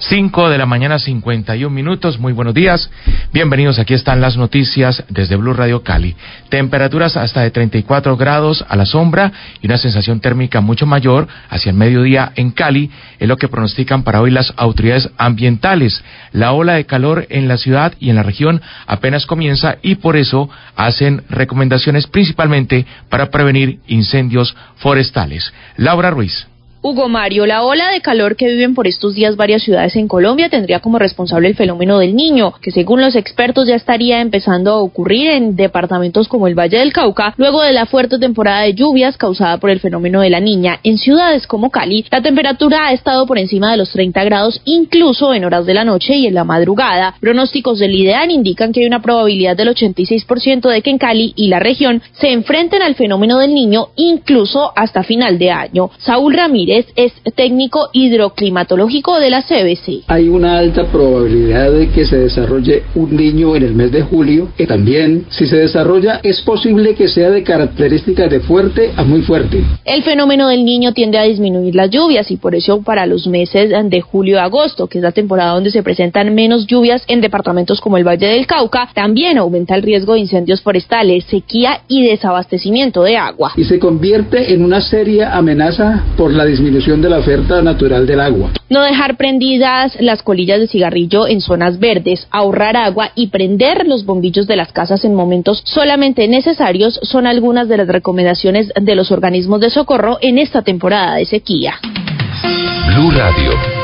5 de la mañana, 51 minutos. Muy buenos días. Bienvenidos. Aquí están las noticias desde Blue Radio Cali. Temperaturas hasta de 34 grados a la sombra y una sensación térmica mucho mayor hacia el mediodía en Cali, es lo que pronostican para hoy las autoridades ambientales. La ola de calor en la ciudad y en la región apenas comienza y por eso hacen recomendaciones principalmente para prevenir incendios forestales. Laura Ruiz. Hugo Mario, la ola de calor que viven por estos días varias ciudades en Colombia tendría como responsable el fenómeno del Niño, que según los expertos ya estaría empezando a ocurrir en departamentos como el Valle del Cauca, luego de la fuerte temporada de lluvias causada por el fenómeno de la Niña. En ciudades como Cali, la temperatura ha estado por encima de los 30 grados, incluso en horas de la noche y en la madrugada. Pronósticos del IDEAN indican que hay una probabilidad del 86% de que en Cali y la región se enfrenten al fenómeno del Niño, incluso hasta final de año. Saúl Ramírez es técnico hidroclimatológico de la CBC. Hay una alta probabilidad de que se desarrolle un niño en el mes de julio, que también, si se desarrolla, es posible que sea de características de fuerte a muy fuerte. El fenómeno del Niño tiende a disminuir las lluvias y por eso para los meses de julio a agosto, que es la temporada donde se presentan menos lluvias en departamentos como el Valle del Cauca, también aumenta el riesgo de incendios forestales, sequía y desabastecimiento de agua. Y se convierte en una seria amenaza por la disminución de la oferta natural del agua. No dejar prendidas las colillas de cigarrillo en zonas verdes, ahorrar agua y prender los bombillos de las casas en momentos solamente necesarios son algunas de las recomendaciones de los organismos de socorro en esta temporada de sequía. Blue Radio.